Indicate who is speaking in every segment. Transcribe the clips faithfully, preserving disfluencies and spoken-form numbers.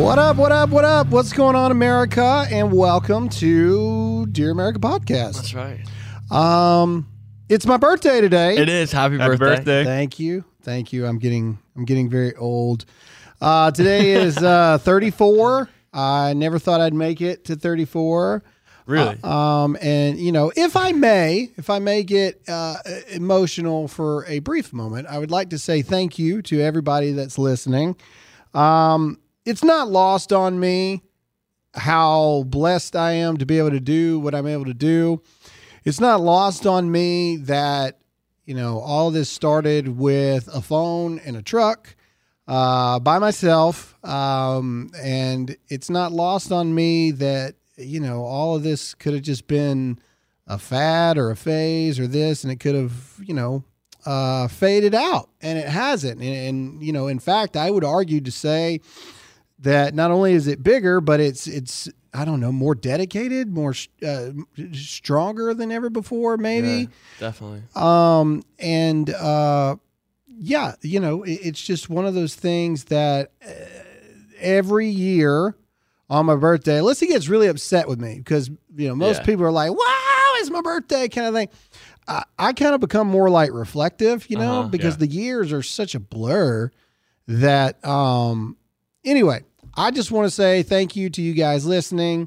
Speaker 1: What up, what up, what up? What's going on, America? And welcome to Dear America Podcast.
Speaker 2: That's right.
Speaker 1: Um, it's my birthday today.
Speaker 2: It is. Happy,
Speaker 3: Happy
Speaker 2: birthday.
Speaker 3: birthday.
Speaker 1: Thank you. Thank you. I'm getting I'm getting very old. Uh, today is uh, thirty-four. I never thought I'd make it to thirty-four.
Speaker 2: Really?
Speaker 1: Uh, um, and you know, if I may, if I may get uh, emotional for a brief moment, I would like to say thank you to everybody that's listening. Um, it's not lost on me how blessed I am to be able to do what I'm able to do. It's not lost on me that, you know, all this started with a phone and a truck uh, by myself. Um, and it's not lost on me that, you know, all of this could have just been a fad or a phase or this, and it could have, you know, uh, faded out, and it hasn't. And, and, you know, in fact, I would argue to say that not only is it bigger, but it's, it's, I don't know, more dedicated, more uh, stronger than ever before, maybe.
Speaker 2: Yeah, definitely.
Speaker 1: Um, and, uh, yeah, you know, it, it's just one of those things that uh, every year on my birthday, unless he gets really upset with me, because, you know, most
Speaker 2: Yeah.
Speaker 1: people are like, wow, it's my birthday kind of thing. I, I kind of become more like reflective, you know,
Speaker 2: Uh-huh,
Speaker 1: because
Speaker 3: yeah.
Speaker 1: the years are such a blur that, um, anyway, I just want to say thank you to you guys listening,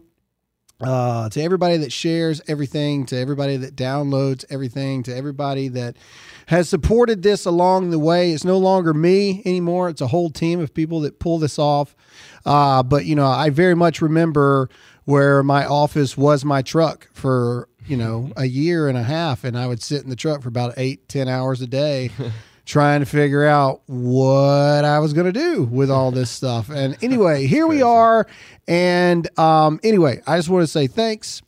Speaker 1: uh, to everybody that shares everything, to everybody that downloads everything, to everybody that has supported this along the way. It's no longer me anymore. It's a whole team of people that pull this off. Uh, but, you know, I very much remember where my office was my truck for, you know, a year and a half. And I would sit in the truck for about eight, ten hours a day trying to figure out what I was going to do with all this stuff. And anyway, here we are. And um, anyway, I just want to say thanks.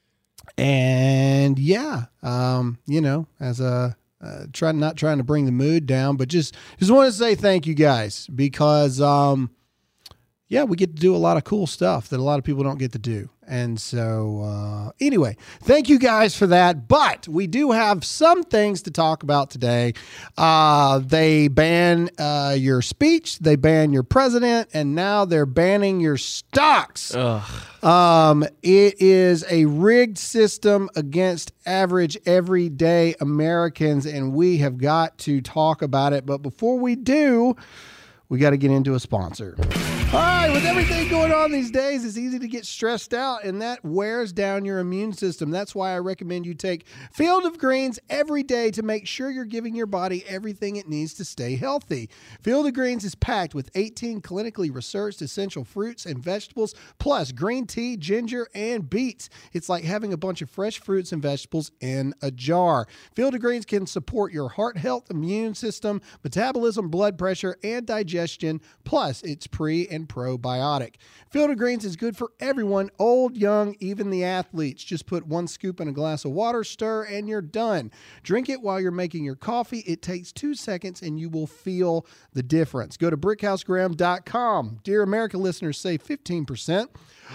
Speaker 1: And yeah, um, you know, as a uh, try not trying to bring the mood down, but just just want to say thank you guys, because um, yeah, we get to do a lot of cool stuff that a lot of people don't get to do. And so, uh, anyway, thank you guys for that. But we do have some things to talk about today. Uh, they ban uh, your speech, they ban your president, and now they're banning your stocks.
Speaker 2: Ugh.
Speaker 1: Um, it is a rigged system against average, everyday Americans, and we have got to talk about it. But before we do, we got to get into a sponsor. All right, with everything going on these days, it's easy to get stressed out, and that wears down your immune system. That's why I recommend you take Field of Greens every day to make sure you're giving your body everything it needs to stay healthy. Field of Greens is packed with eighteen clinically researched essential fruits and vegetables, plus green tea, ginger, and beets. It's like having a bunch of fresh fruits and vegetables in a jar. Field of Greens can support your heart health, immune system, metabolism, blood pressure, and digestion. Plus, it's pre and probiotic. Field of Greens is good for everyone, old, young, even the athletes. Just put one scoop in a glass of water, stir, and you're done. Drink it while you're making your coffee. It takes two seconds and you will feel the difference. Go to brickhouse graham dot com. Dear America listeners, save fifteen percent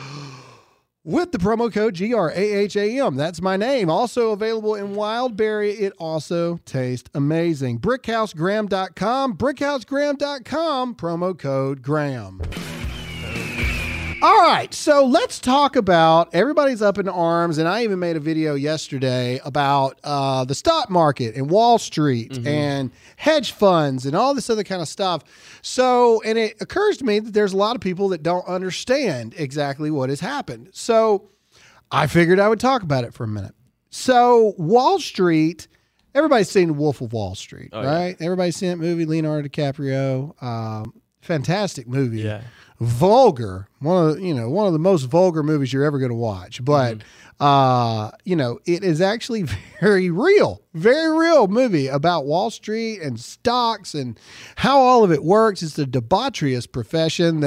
Speaker 1: with the promo code G R A H A M. That's my name. Also available in Wildberry. It also tastes amazing. brickhouse graham dot com. brickhouse graham dot com. Promo code Graham. All right, so let's talk about, everybody's up in arms, and I even made a video yesterday about uh, the stock market and Wall Street mm-hmm. and hedge funds and all this other kind of stuff. So, and it occurs to me that there's a lot of people that don't understand exactly what has happened. So I figured I would talk about it for a minute. So Wall Street, everybody's seen Wolf of Wall Street,
Speaker 2: oh,
Speaker 1: right? Yeah. Everybody's seen that movie, Leonardo DiCaprio. Um, fantastic movie.
Speaker 2: Yeah.
Speaker 1: Vulgar, one of the, you know, one of the most vulgar movies you're ever going to watch. But, mm-hmm. uh, you know, it is actually very real, very real movie about Wall Street and stocks and how all of it works. It's a debaucherous profession.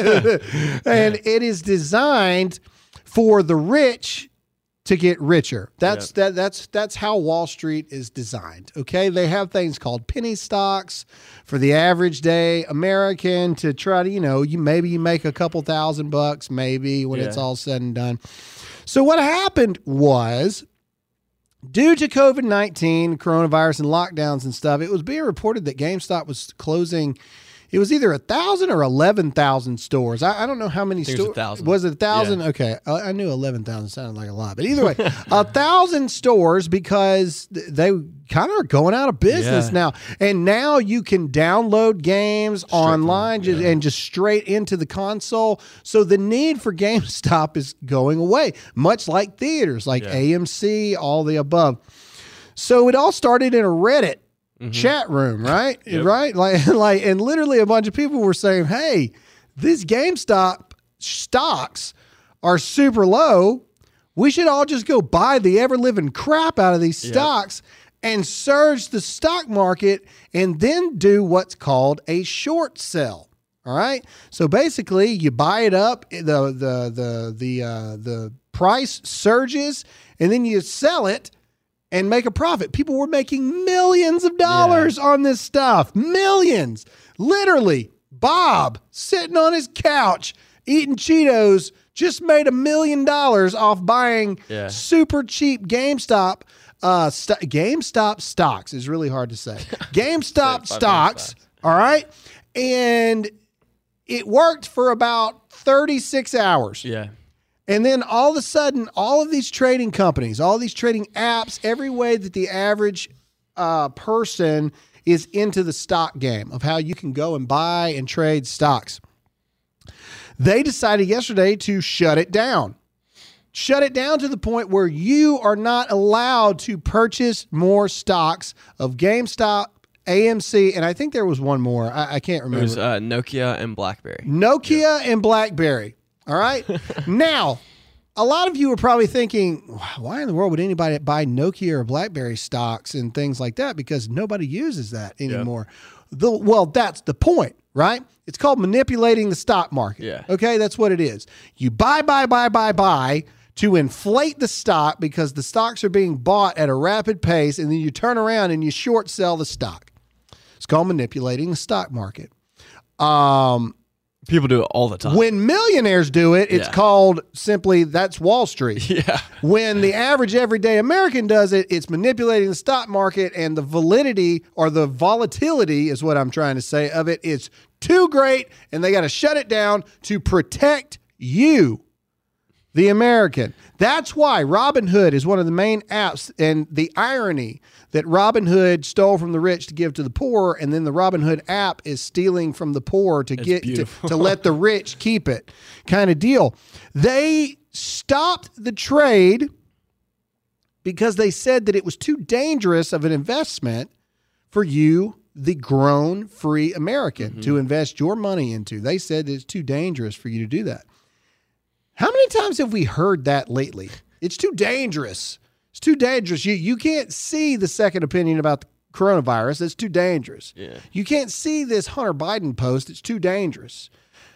Speaker 1: And it is designed for the rich to get richer. That's yep. that that's that's how Wall Street is designed. Okay, they have things called penny stocks for the average day American to try to, you know, you maybe you make a couple thousand bucks maybe when yeah. it's all said and done. So what happened was, due to COVID nineteen, coronavirus, and lockdowns and stuff, it was being reported that GameStop was closing It was either a thousand or eleven thousand stores. I, I don't know how many stores.
Speaker 2: It was a thousand.
Speaker 1: Was it a thousand?
Speaker 2: Yeah.
Speaker 1: Okay, I, I knew eleven thousand sounded like a lot, but either way, a thousand stores because they kind of are going out of business
Speaker 2: Yeah.
Speaker 1: now. And now you can download games
Speaker 2: Straight
Speaker 1: online
Speaker 2: from-
Speaker 1: just,
Speaker 2: yeah.
Speaker 1: and just straight into the console. So the need for GameStop is going away, much like theaters, like
Speaker 2: Yeah.
Speaker 1: A M C, all the above. So it all started in a Reddit chat room, right?
Speaker 2: Yep.
Speaker 1: Right? Like, like, and literally a bunch of people were saying, "Hey, these GameStop stocks are super low. We should all just go buy the ever living crap out of these
Speaker 2: Yep.
Speaker 1: stocks and surge the stock market, and then do what's called a short sell." All right. So basically, you buy it up, the the the the uh, the price surges, and then you sell it and make a profit. People were making millions of dollars on this stuff. Millions. Literally, Bob sitting on his couch eating Cheetos just made a million dollars off buying
Speaker 2: Yeah.
Speaker 1: super cheap GameStop. Uh, st- GameStop stocks is really hard to say. GameStop
Speaker 2: Say it five
Speaker 1: stocks.
Speaker 2: times fast.
Speaker 1: All right. And it worked for about thirty-six hours.
Speaker 2: Yeah.
Speaker 1: And then all of a sudden, all of these trading companies, all these trading apps, every way that the average uh, person is into the stock game of how you can go and buy and trade stocks, they decided yesterday to shut it down. Shut it down to the point where you are not allowed to purchase more stocks of GameStop, A M C, and I think there was one more. I, I can't
Speaker 2: It
Speaker 1: remember.
Speaker 2: was uh, Nokia and BlackBerry.
Speaker 1: Nokia and BlackBerry. All right. Now, a lot of you are probably thinking, why in the world would anybody buy Nokia or BlackBerry stocks and things like that? Because nobody uses that anymore. The, well, that's the point, right? It's called manipulating the stock market.
Speaker 2: Yeah.
Speaker 1: Okay. That's what it is. You buy, buy, buy, buy, buy to inflate the stock because the stocks are being bought at a rapid pace, and then you turn around and you short sell the stock. It's called manipulating the stock market. Um,
Speaker 2: People do it all the time.
Speaker 1: When millionaires do it, it's
Speaker 2: Yeah.
Speaker 1: called simply that's Wall Street.
Speaker 2: Yeah.
Speaker 1: When the average everyday American does it, it's manipulating the stock market, and the validity or the volatility is what I'm trying to say of it is too great, and they got to shut it down to protect you, the American. That's why Robinhood is one of the main apps, and the irony that Robinhood stole from the rich to give to the poor, and then the Robinhood app is stealing from the poor to
Speaker 2: It's
Speaker 1: get to,
Speaker 2: beautiful.
Speaker 1: to let the rich keep it, kind of deal. They stopped the trade because they said that it was too dangerous of an investment for you, the grown free American,
Speaker 2: Mm-hmm.
Speaker 1: to invest your money into. They said that it's too dangerous for you to do that. How many times have we heard that lately? It's too dangerous. It's too dangerous. You you can't see the second opinion about the coronavirus. It's too dangerous.
Speaker 2: Yeah.
Speaker 1: You can't see this Hunter Biden post. It's too dangerous.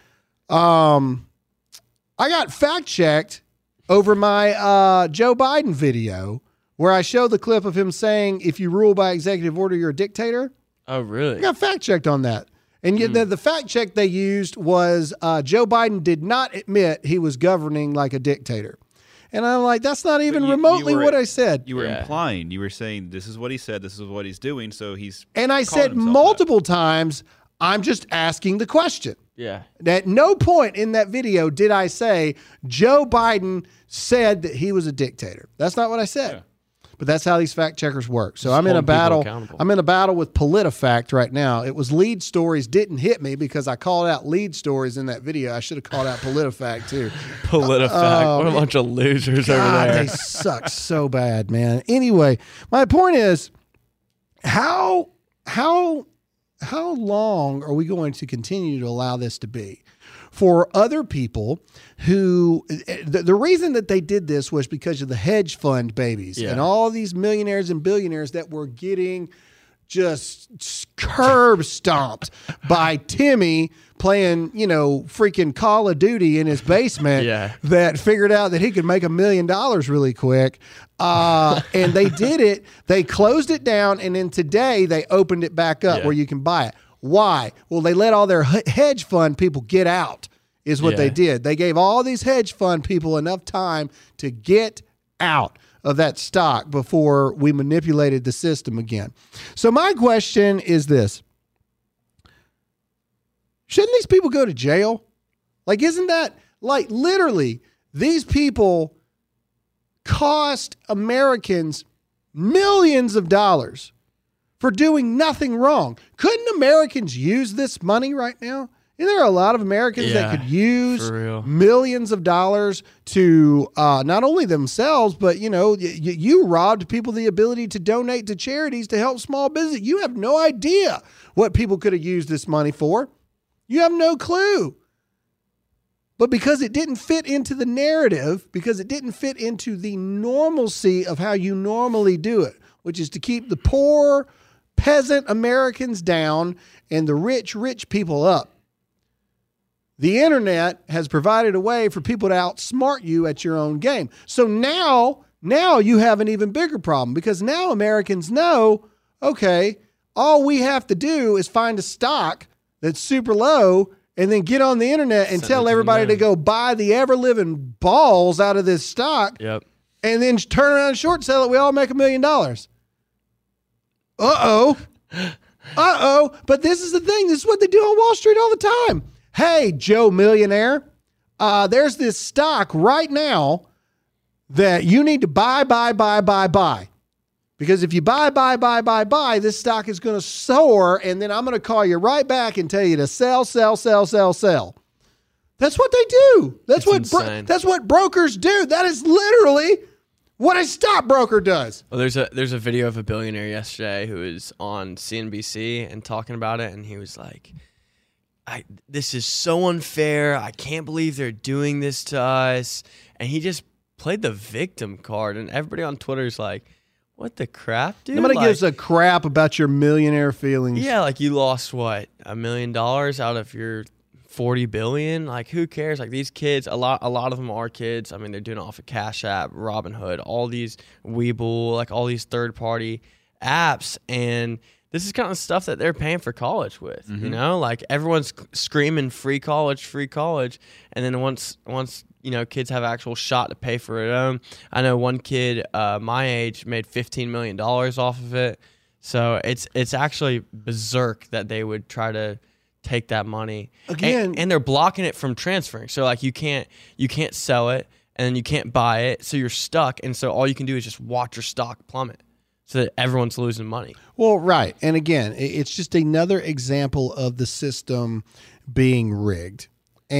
Speaker 1: Um, I got fact checked over my uh, Joe Biden video where I show the clip of him saying, "If you rule by executive order, you're a dictator."
Speaker 2: Oh, really?
Speaker 1: I got fact checked on that. And yet the, the fact check they used was uh, Joe Biden did not admit he was governing like a dictator. And I'm like, that's not even
Speaker 3: you- you
Speaker 1: remotely
Speaker 3: were-
Speaker 1: what I said.
Speaker 3: You were
Speaker 2: Yeah.
Speaker 3: implying, you were saying this is what he said, this is what he's doing, so he's
Speaker 1: And I
Speaker 3: calling
Speaker 1: said
Speaker 3: himself
Speaker 1: multiple times, I'm just asking the question.
Speaker 2: Yeah.
Speaker 1: At no point in that video did I say Joe Biden said that he was a dictator. That's not what I said.
Speaker 3: Yeah.
Speaker 1: But that's how these fact checkers work. So I'm in a
Speaker 2: holding people
Speaker 1: battle.
Speaker 2: accountable.
Speaker 1: I'm in a battle with PolitiFact right now. It was lead stories didn't hit me because I called out lead stories in that video. I should have called out PolitiFact too.
Speaker 2: PolitiFact. what a bunch of losers
Speaker 1: God,
Speaker 2: over there.
Speaker 1: they suck so bad, man. Anyway, my point is how how how long are we going to continue to allow this to be? For other people who, the, the reason that they did this was because of the hedge fund babies
Speaker 2: Yeah.
Speaker 1: and all these millionaires and billionaires that were getting just curb stomped by Timmy playing, you know, freaking Call of Duty in his basement
Speaker 2: Yeah.
Speaker 1: that figured out that he could make a million dollars really quick. Uh, and they did it. They closed it down. And then today they opened it back up
Speaker 2: Yeah.
Speaker 1: where you can buy it. Why? Well, they let all their h- hedge fund people get out is what
Speaker 2: Yeah.
Speaker 1: they did. They gave all these hedge fund people enough time to get out of that stock before we manipulated the system again. So my question is this. Shouldn't these people go to jail? Like, isn't that, like, literally, these people cost Americans millions of dollars for doing nothing wrong. Couldn't Americans use this money right now? And there are a lot of Americans
Speaker 2: Yeah,
Speaker 1: that could use
Speaker 2: for real.
Speaker 1: millions of dollars to uh, not only themselves, but, you know, y- y- you robbed people the ability to donate to charities to help small business. You have no idea what people could have used this money for. You have no clue. But because it didn't fit into the narrative, because it didn't fit into the normalcy of how you normally do it, which is to keep the poor peasant Americans down and the rich, rich people up. The internet has provided a way for people to outsmart you at your own game. So now, now you have an even bigger problem because now Americans know, okay, all we have to do is find a stock that's super low and then get on the internet and
Speaker 2: Send it
Speaker 1: tell
Speaker 2: to
Speaker 1: everybody
Speaker 2: them.
Speaker 1: to go buy the ever-living balls out of this stock
Speaker 2: Yep.
Speaker 1: and then turn around and short sell it. We all make a million dollars. Uh-oh. Uh-oh. But this is the thing. This is what they do on Wall Street all the time. Hey, Joe Millionaire, uh, there's this stock right now that you need to buy, buy, buy, buy, buy. Because if you buy, buy, buy, buy, buy, this stock is going to soar, and then I'm going to call you right back and tell you to sell, sell, sell, sell, sell. That's what they do. That's
Speaker 2: It's
Speaker 1: what bro-
Speaker 2: insane.
Speaker 1: that's what brokers do. That is literally what a stockbroker does.
Speaker 2: Well, there's a there's a video of a billionaire yesterday who was on C N B C and talking about it, and he was like, I, this is so unfair. I can't believe they're doing this to us. And he just played the victim card. And everybody on Twitter is like, what the crap, dude?
Speaker 1: Nobody
Speaker 2: like,
Speaker 1: gives a crap about your millionaire feelings.
Speaker 2: Yeah, like you lost, what, a million dollars out of your forty billion? Like, who cares? Like, these kids, a lot a lot of them are kids. I mean, they're doing it off of Cash App, Robinhood, all these Webull, like all these third-party apps. And this is kind of stuff that they're paying for college with,
Speaker 3: Mm-hmm.
Speaker 2: you know? Like, everyone's screaming free college, free college. And then once, once you know, kids have actual shot to pay for it. Um, I know one kid uh, my age made fifteen million dollars off of it. So it's it's actually berserk that they would try to take that money.
Speaker 1: Again-
Speaker 2: and, and they're blocking it from transferring. So, like, you can't you can't sell it, and then you can't buy it. So you're stuck. And so all you can do is just watch your stock plummet, so that everyone's losing money.
Speaker 1: Well, right. And again, i- it's just another example of the system being rigged.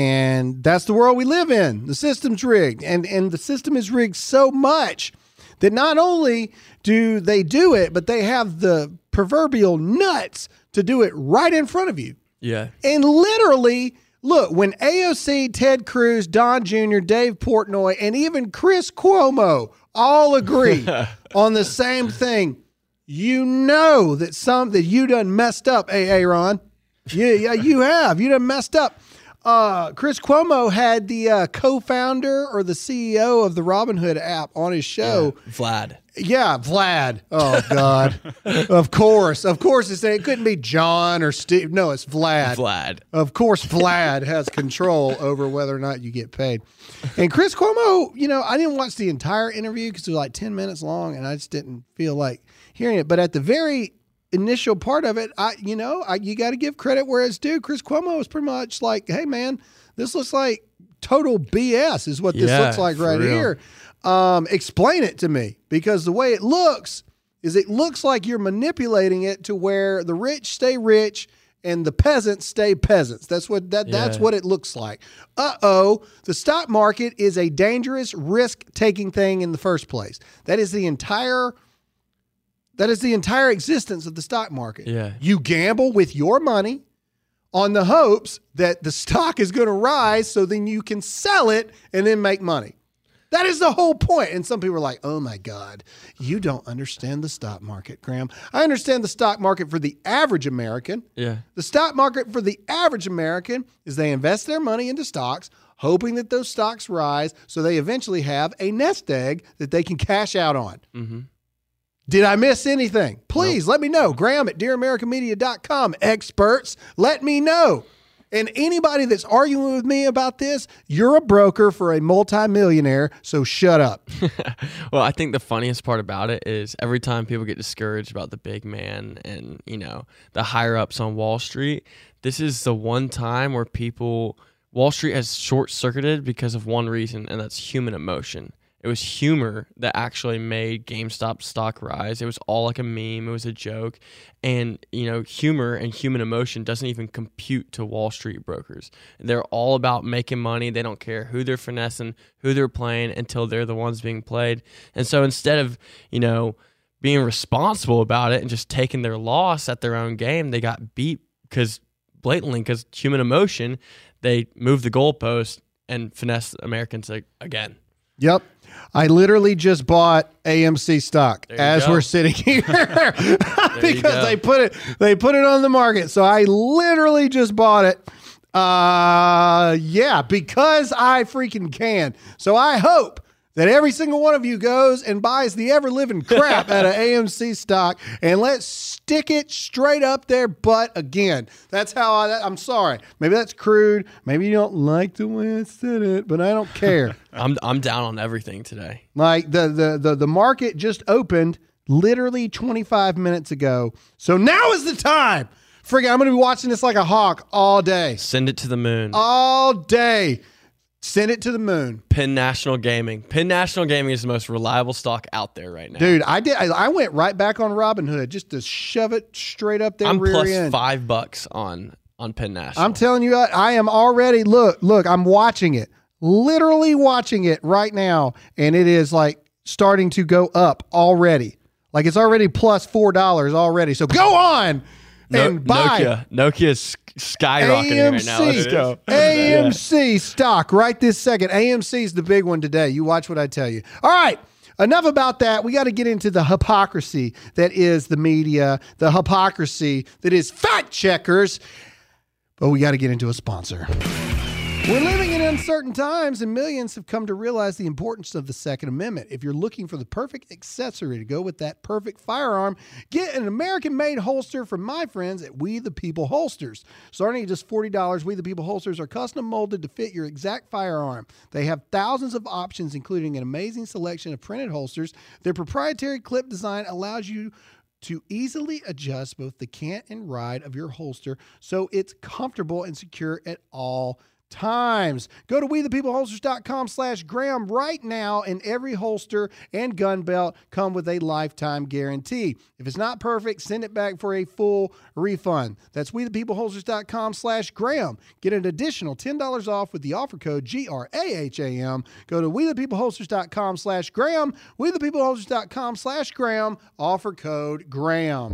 Speaker 1: And that's the world we live in. The system's rigged. And and the system is rigged so much that not only do they do it, but they have the proverbial nuts to do it right in front of you.
Speaker 2: Yeah.
Speaker 1: And literally, look, when A O C, Ted Cruz, Don Junior, Dave Portnoy, and even Chris Cuomo all agree on the same thing, you know that some that you done messed up, A A Ron. Yeah, yeah, you have. You done messed up. Uh, Chris Cuomo had the uh, co-founder or the C E O of the Robinhood app on his show.
Speaker 2: Vlad.
Speaker 1: Yeah, Vlad. Oh, God. Of course. Of course, it's, it couldn't be John or Steve. No, it's Vlad.
Speaker 2: Vlad.
Speaker 1: Of course, Vlad has control over whether or not you get paid. And Chris Cuomo, you know, I didn't watch the entire interview because it was like ten minutes long, and I just didn't feel like hearing it. But at the very initial part of it, I, you know, I, you got to give credit where it's due. Chris Cuomo was pretty much like, hey, man, this looks like total B S is what this
Speaker 2: Yeah,
Speaker 1: looks like
Speaker 2: for
Speaker 1: right
Speaker 2: real.
Speaker 1: here. Um, explain it to me, because the way it looks is it looks like you're manipulating it to where the rich stay rich and the peasants stay peasants. That's what that that's
Speaker 2: Yeah.
Speaker 1: what it looks like. Uh-oh, the stock market is a dangerous risk-taking thing in the first place. That is the entire that is the entire existence of the stock market.
Speaker 2: Yeah.
Speaker 1: You gamble with your money on the hopes that the stock is going to rise so then you can sell it and then make money. That is the whole point. And some people are like, oh my God, you don't understand the stock market, Graham. I understand the stock market for the average American.
Speaker 2: Yeah.
Speaker 1: The stock market for the average American is they invest their money into stocks, hoping that those stocks rise so they eventually have a nest egg that they can cash out on.
Speaker 2: Mm-hmm.
Speaker 1: Did I miss anything? Please let me know. Graham at dear american media dot com. Experts, let me know. And anybody that's arguing with me about this, you're a broker for a multimillionaire, so shut up.
Speaker 2: Well, I think the funniest part about it is every time people get discouraged about the big man and, you know, the higher ups on Wall Street, this is the one time where people, Wall Street has short-circuited because of one reason, and that's human emotion. It was humor that actually made GameStop stock rise. It was all like a meme. It was a joke. And, you know, humor and human emotion doesn't even compute to Wall Street brokers. They're all about making money. They don't care who they're finessing, who they're playing until they're the ones being played. And so instead of, you know, being responsible about it and just taking their loss at their own game, they got beat because blatantly, because human emotion, they moved the goalpost and finessed Americans again.
Speaker 1: Yep. I literally just bought A M C stock as
Speaker 2: go.
Speaker 1: we're sitting here because they put it they put it on the market. So I literally just bought it. Uh yeah, because I freaking can. So I hope that every single one of you goes and buys the ever living crap out of A M C stock, and let's stick it straight up their butt again. That's how I, I'm sorry. Maybe that's crude. Maybe you don't like the way I said it, but I don't care.
Speaker 2: I'm I'm down on everything today.
Speaker 1: Like the, the, the, the market just opened literally twenty-five minutes ago. So now is the time. Friggin', I'm going to be watching this like a hawk all day.
Speaker 2: Send it to the moon.
Speaker 1: All day. Send it to the moon.
Speaker 2: Penn National Gaming. Penn National Gaming is the most reliable stock out there right now.
Speaker 1: Dude, I did. I, I went right back on Robinhood just to shove it straight up there.
Speaker 2: I'm
Speaker 1: rear
Speaker 2: plus
Speaker 1: end.
Speaker 2: five bucks on on Penn National.
Speaker 1: I'm telling you, I, I am already, look, look, I'm watching it. Literally watching it right now. And it is like starting to go up already. Like it's already plus four dollars already. So go on
Speaker 2: no,
Speaker 1: and buy.
Speaker 2: Nokia. Nokia's skyrocketing
Speaker 1: A M C,
Speaker 2: right now. Let's go.
Speaker 1: A M C stock right this second. A M C is the big one today. You watch what I tell you. All right. Enough about that. We got to get into the hypocrisy that is the media, the hypocrisy that is fact checkers. But we got to get into a sponsor. We're living in uncertain times, and millions have come to realize the importance of the Second Amendment. If you're looking for the perfect accessory to go with that perfect firearm, get an American-made holster from my friends at We the People Holsters. Starting at just forty dollars, We the People Holsters are custom molded to fit your exact firearm. They have thousands of options, including an amazing selection of printed holsters. Their proprietary clip design allows you to easily adjust both the cant and ride of your holster so it's comfortable and secure at all times. Go to we the people holsters dot com slash Graham right now, and every holster and gun belt come with a lifetime guarantee. If it's not perfect, send it back for a full refund. That's we the people holsters dot com slash Graham. Get an additional ten dollars off with the offer code G R A H A M. Go to we the people holsters dot com slash Graham. we the people holsters dot com slash Graham. Offer code Graham.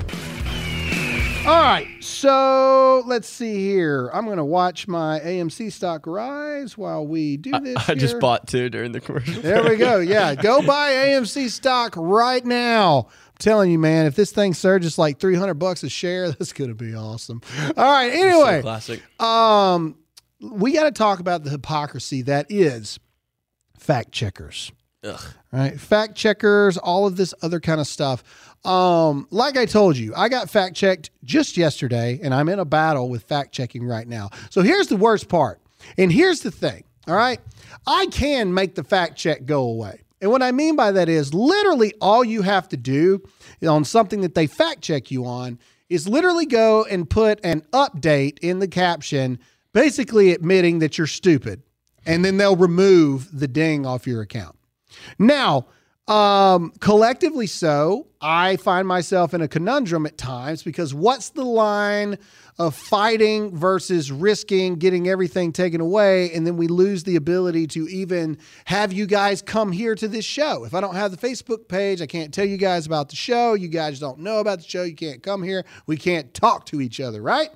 Speaker 1: All right, so let's see here. I'm going to watch my A M C stock rise while we do this.
Speaker 2: I, I
Speaker 1: here.
Speaker 2: just bought two during the commercial.
Speaker 1: There we go. Yeah, go buy A M C stock right now. I'm telling you, man, if this thing surges like three hundred bucks a share, that's going to be awesome. All right, anyway.
Speaker 2: So classic.
Speaker 1: Um, we got to talk about the hypocrisy that is fact checkers.
Speaker 2: Ugh.
Speaker 1: Right? Fact checkers, all of this other kind of stuff. Um, like I told you, I got fact checked just yesterday, and I'm in a battle with fact checking right now. So here's the worst part. And here's the thing. All right. I can make the fact check go away. And what I mean by that is literally all you have to do on something that they fact check you on is literally go and put an update in the caption, basically admitting that you're stupid. And then they'll remove the ding off your account. Now, um, collectively so, I find myself in a conundrum at times because what's the line of fighting versus risking getting everything taken away, and then we lose the ability to even have you guys come here to this show. If I don't have the Facebook page, I can't tell you guys about the show. You guys don't know about the show. You can't come here. We can't talk to each other, right?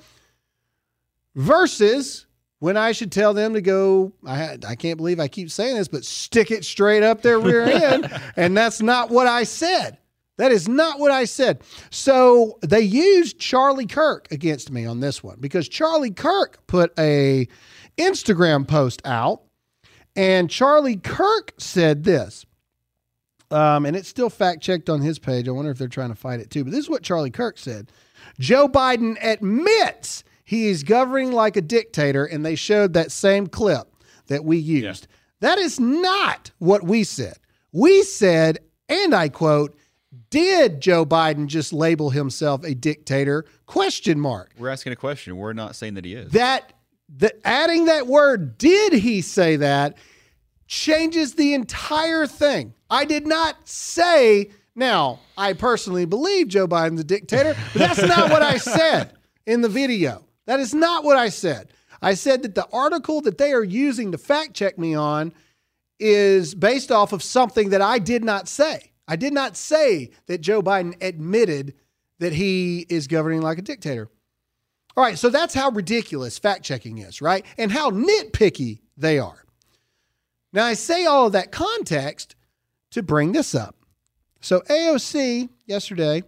Speaker 1: Versus when I should tell them to go, I I can't believe I keep saying this, but stick it straight up their rear end. And that's not what I said. That is not what I said. So they used Charlie Kirk against me on this one because Charlie Kirk put a Instagram post out, and Charlie Kirk said this. Um, and it's still fact checked on his page. I wonder if they're trying to fight it too. But this is what Charlie Kirk said. Joe Biden admits he is governing like a dictator, and they showed that same clip that we used. Yeah. That is not what we said. We said, and I quote, did Joe Biden just label himself a dictator? Question mark.
Speaker 3: We're asking a question. We're not saying that he is.
Speaker 1: That, that adding that word, did he say that, changes the entire thing. I did not say, now, I personally believe Joe Biden's a dictator, but that's not what I said in the video. That is not what I said. I said that the article that they are using to fact check me on is based off of something that I did not say. I did not say that Joe Biden admitted that he is governing like a dictator. All right, so that's how ridiculous fact checking is, right? And how nitpicky they are. Now, I say all of that context to bring this up. So A O C yesterday,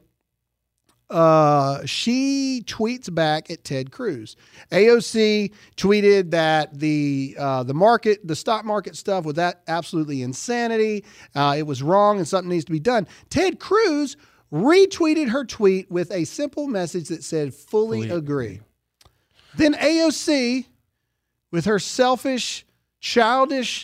Speaker 1: uh, she tweets back at Ted Cruz. A O C tweeted that the uh, the market, the stock market stuff was that absolutely insanity. Uh, it was wrong and something needs to be done. Ted Cruz retweeted her tweet with a simple message that said, fully, fully agree. Then A O C, with her selfish, childish,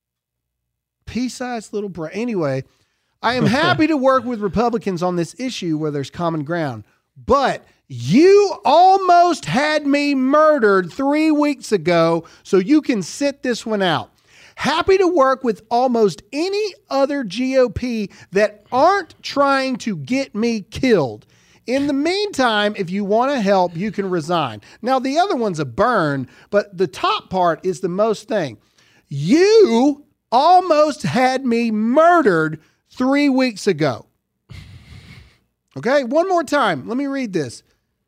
Speaker 1: pea-sized little brain. Anyway, I am happy to work with Republicans on this issue where there's common ground. But you almost had me murdered three weeks ago, so you can sit this one out. Happy to work with almost any other G O P that aren't trying to get me killed. In the meantime, if you want to help, you can resign. Now, the other one's a burn, but the top part is the most thing. You almost had me murdered three weeks ago. Okay, one more time. Let me read this.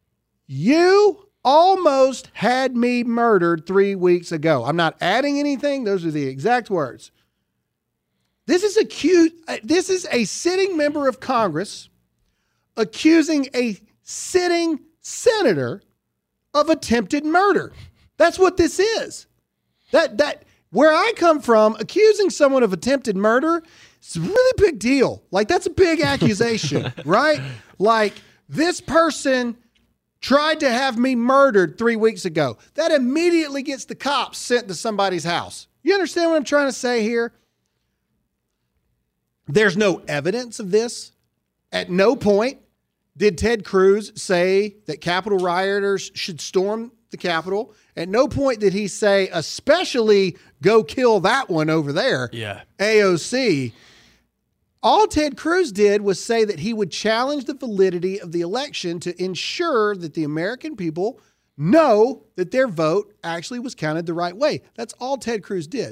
Speaker 1: You almost had me murdered three weeks ago. I'm not adding anything. Those are the exact words. This is a cute, this is a sitting member of Congress accusing a sitting senator of attempted murder. That's what this is. That that where I come from, accusing someone of attempted murder, it's a really big deal. Like, that's a big accusation, right? Like, this person tried to have me murdered three weeks ago. That immediately gets the cops sent to somebody's house. You understand what I'm trying to say here? There's no evidence of this. At no point did Ted Cruz say that Capitol rioters should storm the Capitol. At no point did he say, especially go kill that one over there.
Speaker 2: Yeah.
Speaker 1: A O C. All Ted Cruz did was say that he would challenge the validity of the election to ensure that the American people know that their vote actually was counted the right way. That's all Ted Cruz did.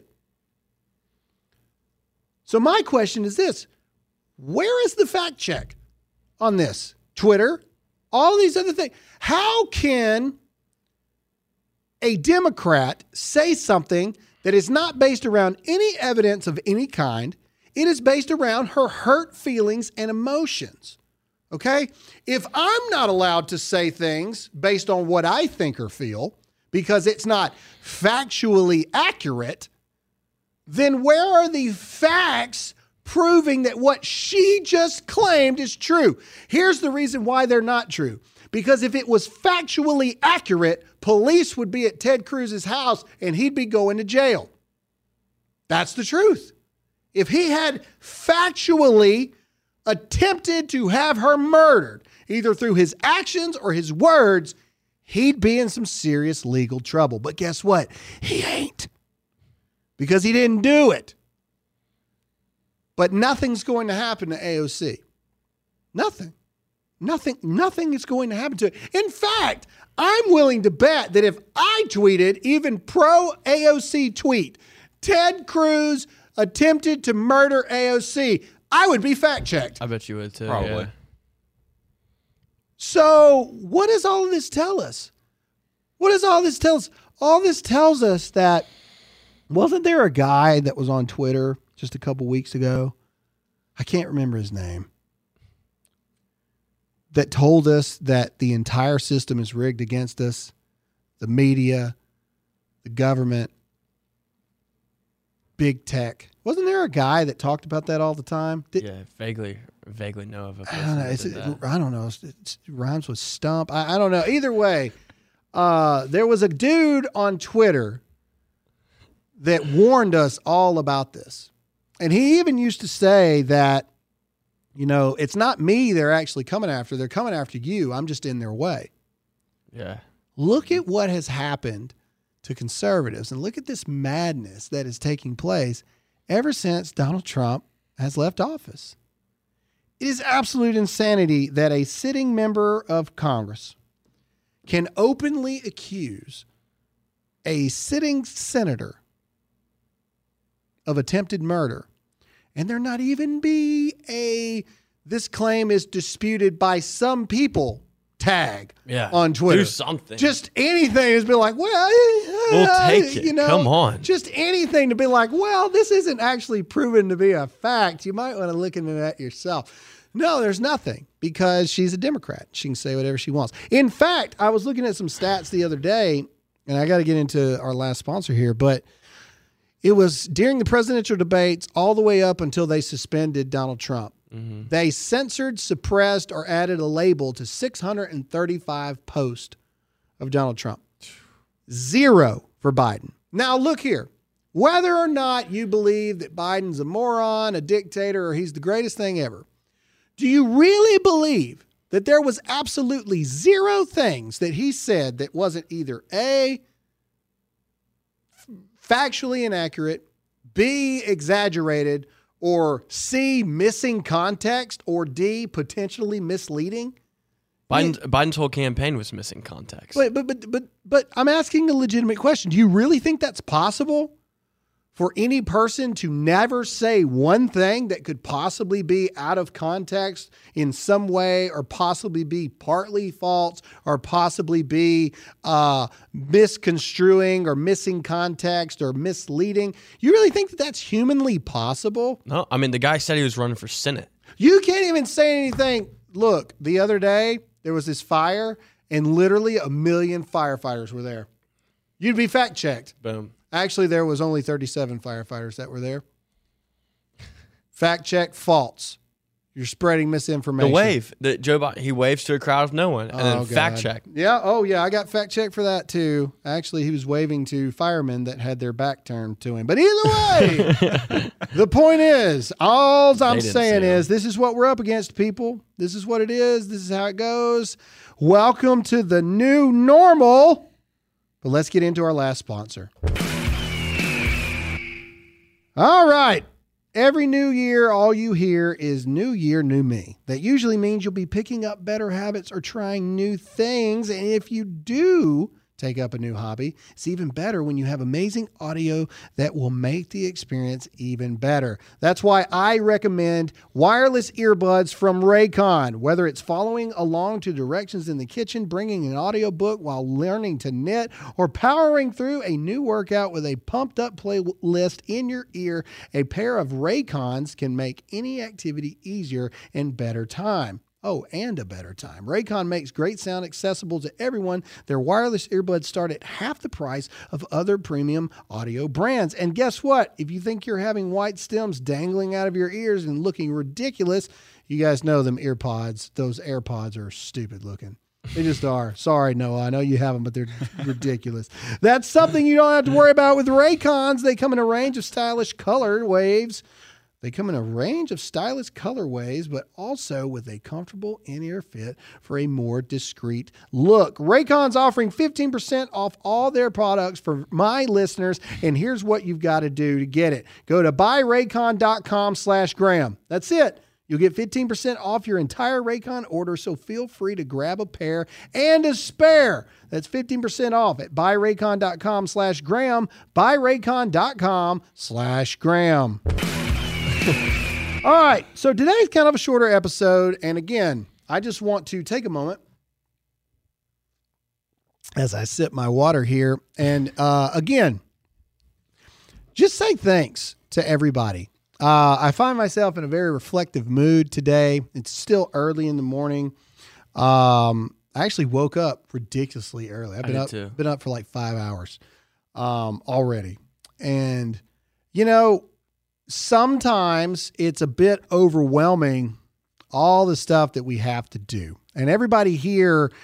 Speaker 1: So my question is this: where is the fact check on this? Twitter, all these other things. How can a Democrat say something that is not based around any evidence of any kind? It is based around her hurt feelings and emotions. Okay? If I'm not allowed to say things based on what I think or feel because it's not factually accurate, then where are the facts proving that what she just claimed is true? Here's the reason why they're not true. Because if it was factually accurate, police would be at Ted Cruz's house and he'd be going to jail. That's the truth. If he had factually attempted to have her murdered, either through his actions or his words, he'd be in some serious legal trouble. But guess what? He ain't. Because he didn't do it. But nothing's going to happen to A O C. Nothing. Nothing, nothing is going to happen to it. In fact, I'm willing to bet that if I tweeted even pro A O C tweet, Ted Cruz attempted to murder A O C, I would be fact checked.
Speaker 2: I bet you would too.
Speaker 3: Probably.
Speaker 2: Yeah.
Speaker 1: So what does all of this tell us? What does all this tell us? All this tells us that, wasn't there a guy that was on Twitter just a couple weeks ago? I can't remember his name. That told us that the entire system is rigged against us. The media, the government, big tech. Wasn't there a guy that talked about that all the time? Did,
Speaker 2: yeah, vaguely, vaguely know of a
Speaker 1: I
Speaker 2: person
Speaker 1: don't know.
Speaker 2: that
Speaker 1: It's,
Speaker 2: did that.
Speaker 1: I don't know. It's, it rhymes with stump. I, I don't know. Either way, Uh, there was a dude on Twitter that warned us all about this. And he even used to say that, you know, it's not me they're actually coming after. They're coming after you. I'm just in their way.
Speaker 2: Yeah.
Speaker 1: Look at what has happened to conservatives and look at this madness that is taking place ever since Donald Trump has left office. It is absolute insanity that a sitting member of Congress can openly accuse a sitting senator of attempted murder, and there not even be a "this claim is disputed by some people" tag
Speaker 2: Yeah.
Speaker 1: on Twitter.
Speaker 2: Do something.
Speaker 1: Just anything has been like, well,
Speaker 2: We'll
Speaker 1: uh,
Speaker 2: take it.
Speaker 1: You know,
Speaker 2: Come on.
Speaker 1: Just anything to be like, well, this isn't actually proven to be a fact. You might want to look into that yourself. No, there's nothing because she's a Democrat. She can say whatever she wants. In fact, I was looking at some stats the other day, and I got to get into our last sponsor here, but it was during the presidential debates all the way up until they suspended Donald Trump. Mm-hmm. They censored, suppressed, or added a label to six hundred thirty-five posts of Donald Trump. Zero for Biden. Now, look here. Whether or not you believe that Biden's a moron, a dictator, or he's the greatest thing ever, do you really believe that there was absolutely zero things that he said that wasn't either A, factually inaccurate, B, exaggerated, or C, missing context, or D, potentially misleading?
Speaker 2: Biden, Biden's whole campaign was missing context.
Speaker 1: But, but but but but I'm asking a legitimate question. Do you really think that's possible for any person to never say one thing that could possibly be out of context in some way, or possibly be partly false, or possibly be uh, misconstruing or missing context or misleading? You really think that that's humanly possible?
Speaker 2: No, I mean, the guy said he was running for Senate.
Speaker 1: You can't even say anything. Look, the other day, there was this fire, and literally a million firefighters were there. You'd be fact-checked.
Speaker 2: Boom.
Speaker 1: Actually, there was only thirty-seven firefighters that were there. Fact-check, false. You're spreading misinformation.
Speaker 2: The wave that Joe Biden, he waves to a crowd of no one, and
Speaker 1: Oh,
Speaker 2: then
Speaker 1: God.
Speaker 2: fact check.
Speaker 1: Yeah, oh yeah, I got fact-check for that too. Actually, he was waving to firemen that had their back turned to him. But either way, the point is, all I'm
Speaker 2: They didn't
Speaker 1: saying
Speaker 2: see
Speaker 1: is this is what we're up against, people. This is what it is. This is how it goes. Welcome to the new normal. But let's get into our last sponsor. All right. Every new year, all you hear is new year, new me. That usually means you'll be picking up better habits or trying new things. And if you do take up a new hobby, it's even better when you have amazing audio that will make the experience even better. That's why I recommend wireless earbuds from Raycon. Whether it's following along to directions in the kitchen, bringing an audiobook while learning to knit, or powering through a new workout with a pumped up playlist in your ear, a pair of Raycons can make any activity easier and better time. Oh, and a better time. Raycon makes great sound accessible to everyone. Their wireless earbuds start at half the price of other premium audio brands. And guess what? If you think you're having white stems dangling out of your ears and looking ridiculous, you guys know them earpods, those AirPods are stupid looking. They just are. Sorry, Noah. I know you have them, but they're ridiculous. That's something you don't have to worry about with Raycons. They come in a range of stylish color waves. They come in a range of stylish colorways, but also with a comfortable in-ear fit for a more discreet look. Raycon's offering fifteen percent off all their products for my listeners, and here's what you've got to do to get it. Go to buyraycon.com slash Graham. That's it. You'll get fifteen percent off your entire Raycon order, so feel free to grab a pair and a spare. That's fifteen percent off at buyraycon.com slash Graham, buyraycon.com slash Graham. All right, so today's kind of a shorter episode, and again, I just want to take a moment as I sip my water here, and uh, again, just say thanks to everybody. Uh, I find myself in a very reflective mood today. It's still early in the morning. Um, I actually woke up ridiculously early. I've been
Speaker 2: I
Speaker 1: up,
Speaker 2: did too.
Speaker 1: been up for like five hours um, already, and you know. Sometimes it's a bit overwhelming, all the stuff that we have to do. And everybody here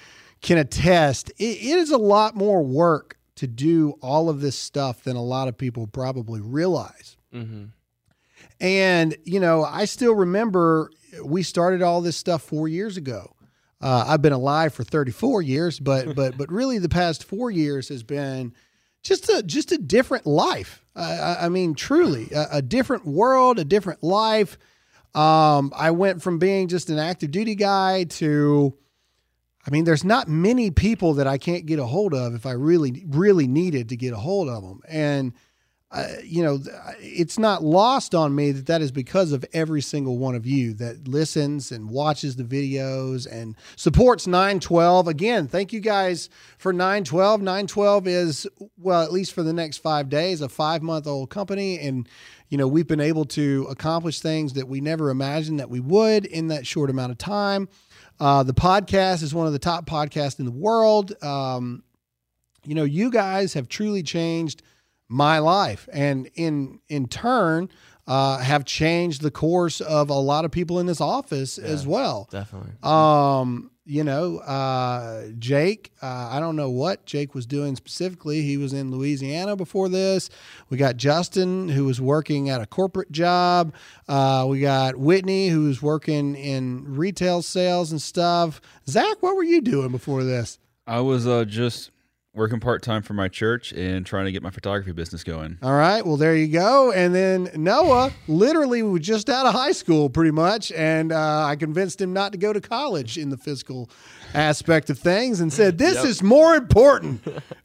Speaker 1: can attest, it, it is a lot more work to do all of this stuff than a lot of people probably realize.
Speaker 2: Mm-hmm.
Speaker 1: And, you know, I still remember we started all this stuff four years ago. Uh, I've been alive for thirty-four years, but but but really the past four years has been just a just a different life. Uh, I, I mean, truly a, a different world, a different life. Um, I went from being just an active duty guy to, I mean, there's not many people that I can't get a hold of if I really, really needed to get a hold of them. And, uh, you know, it's not lost on me that that is because of every single one of you that listens and watches the videos and supports nine twelve. Again, thank you guys for nine twelve. nine twelve is, well, at least for the next five days, a five-month-old company. And, you know, we've been able to accomplish things that we never imagined that we would in that short amount of time. Uh, the podcast is one of the top podcasts in the world. Um, you know, you guys have truly changed my life, and in in turn, uh, have changed the course of a lot of people in this office
Speaker 2: Yeah,
Speaker 1: as well.
Speaker 2: Definitely.
Speaker 1: Um, you know, uh, Jake, uh, I don't know what Jake was doing specifically. He was in Louisiana before this. We got Justin, who was working at a corporate job. Uh, we got Whitney, who was working in retail sales and stuff. Zach, what were you doing before this?
Speaker 3: I was uh, just working part-time for my church and trying to get my photography business going.
Speaker 1: All right. Well, there you go. And then Noah literally was just out of high school pretty much. And uh, I convinced him not to go to college in the physical aspect of things and said, this
Speaker 2: Yep.
Speaker 1: is more important.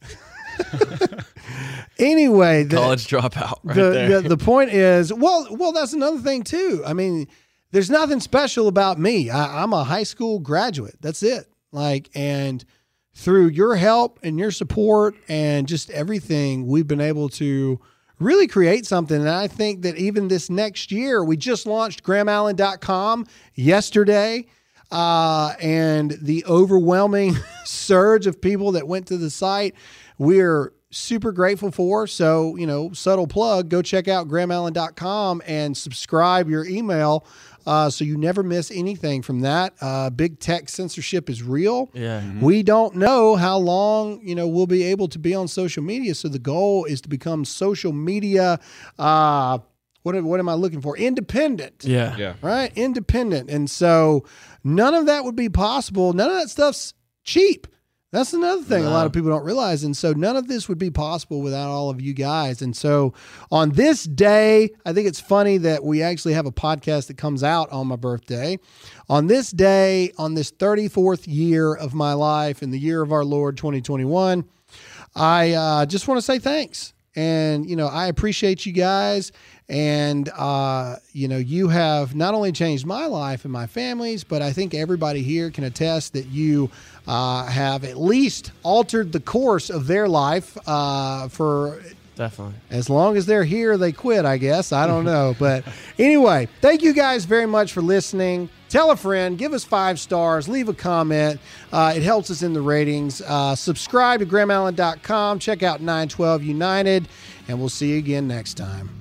Speaker 1: Anyway, the,
Speaker 2: College dropout right
Speaker 1: the,
Speaker 2: there.
Speaker 1: the, the point is, well, well, that's another thing too. I mean, there's nothing special about me. I, I'm a high school graduate. That's it. Like, and through your help and your support and just everything, we've been able to really create something. And I think that even this next year, we just launched graham allen dot com yesterday. Uh, and the overwhelming surge of people that went to the site, we're super grateful for. So, you know, subtle plug, go check out graham allen dot com and subscribe your email uh, so you never miss anything from that. Uh, big tech censorship is real.
Speaker 2: Yeah.
Speaker 3: Mm-hmm.
Speaker 1: We don't know how long, you know, we'll be able to be on social media. So the goal is to become social media, uh, what, what am I looking for? Independent.
Speaker 2: Yeah.
Speaker 3: Yeah.
Speaker 1: Right? Independent. And so none of that would be possible. None of that stuff's cheap. That's another thing a lot of people don't realize. And so none of this would be possible without all of you guys. And so on this day, I think it's funny that we actually have a podcast that comes out on my birthday. On this day, on this thirty-fourth year of my life, in the year of our Lord twenty twenty-one, I uh, just want to say thanks. And, you know, I appreciate you guys. And, uh, you know, you have not only changed my life and my family's, but I think everybody here can attest that you uh, have at least altered the course of their life uh, for
Speaker 2: Definitely.
Speaker 1: as long as they're here, they quit, I guess. I don't know. But anyway, thank you guys very much for listening. Tell a friend, give us five stars, leave a comment. Uh, it helps us in the ratings. Uh, subscribe to graham allen dot com. Check out nine twelve United, and we'll see you again next time.